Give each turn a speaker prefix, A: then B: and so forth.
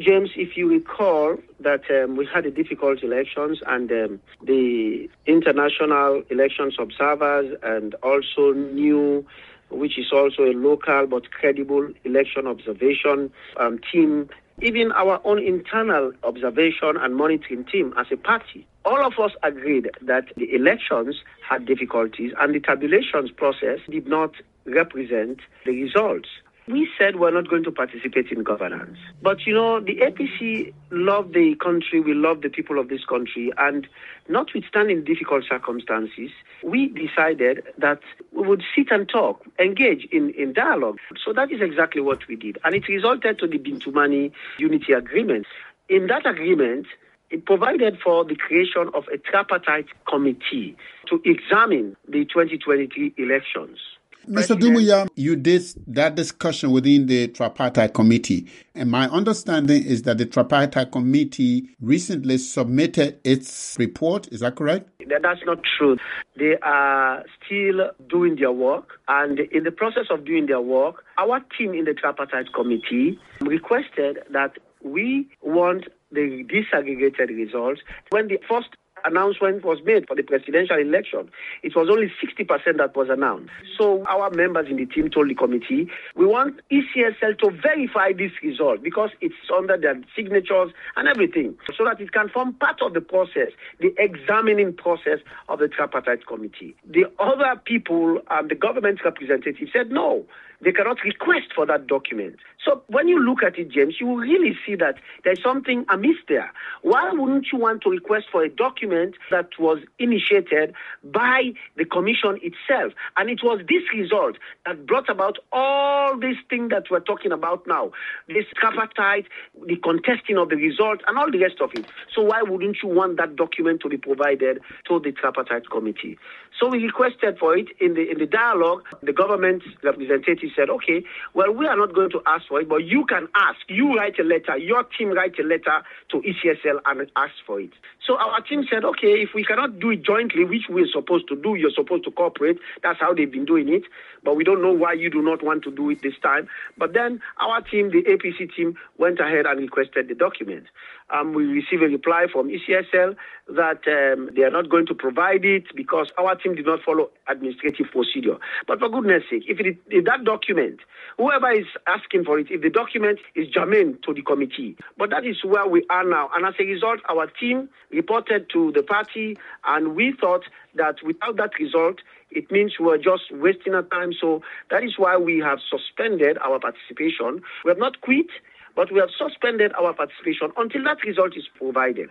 A: James, if you recall that we had a difficult elections and the international elections observers and also new, which is also a local but credible election observation team, even our own internal observation and monitoring team as a party, all of us agreed that the elections had difficulties and the tabulations process did not represent the results. We said we're not going to participate in governance. But, the APC love the country, we love the people of this country, and notwithstanding difficult circumstances, we decided that we would sit and talk, engage in dialogue. So that is exactly what we did. And it resulted to the Bintumani Unity Agreement. In that agreement, it provided for the creation of a tripartite committee to examine the 2023 elections.
B: Mr. Dumuya, you did that discussion within the tripartite committee. And my understanding is that the tripartite committee recently submitted its report. Is that correct?
A: That's not true. They are still doing their work. And in the process of doing their work, our team in the tripartite committee requested that we want the disaggregated results. When the first announcement was made for the presidential election, it was only 60% that was announced. So our members in the team told the committee, we want ECSL to verify this result because it's under their signatures and everything, so that it can form part of the process, the examining process of the tripartite committee. The other people, the government representatives said no, they cannot request for that document. So when you look at it, James, you will really see that there's something amiss there. Why wouldn't you want to request for a document that was initiated by the commission itself? And it was this result that brought about all these things that we're talking about now. This tripartite, the contesting of the result, and all the rest of it. So why wouldn't you want that document to be provided to the tripartite committee? So we requested for it in the dialogue. The government representative said, okay, well, we are not going to ask for it, but you can ask. You write a letter, your team write a letter to ECSL and ask for it. So our team said, okay, if we cannot do it jointly, which we're supposed to do, you're supposed to cooperate. That's how they've been doing it. But we don't know why you do not want to do it this time. But then our team, the APC team, went ahead and requested the document. We received a reply from ECSL that they are not going to provide it because our team did not follow administrative procedure. But for goodness sake, if that document, whoever is asking for it, if the document is germane to the committee, but that is where we are now. And as a result, our team reported to the party, and we thought that without that result, it means we're just wasting our time. So that is why we have suspended our participation. We have not quit, but we have suspended our participation until that result is provided.